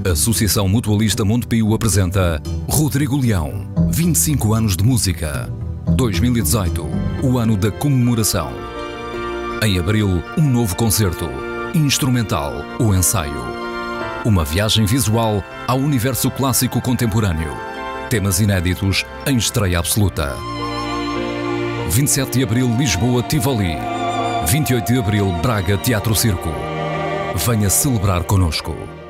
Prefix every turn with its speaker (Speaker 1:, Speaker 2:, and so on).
Speaker 1: Associação Mutualista Montepio apresenta Rodrigo Leão, 25 anos de música. 2018, o ano da comemoração. Em abril, um novo concerto, instrumental, o ensaio. Uma viagem visual ao universo clássico contemporâneo. Temas inéditos em estreia absoluta. 27 de abril, Lisboa, Tivoli. 28 de abril, Braga, Teatro Circo. Venha celebrar connosco.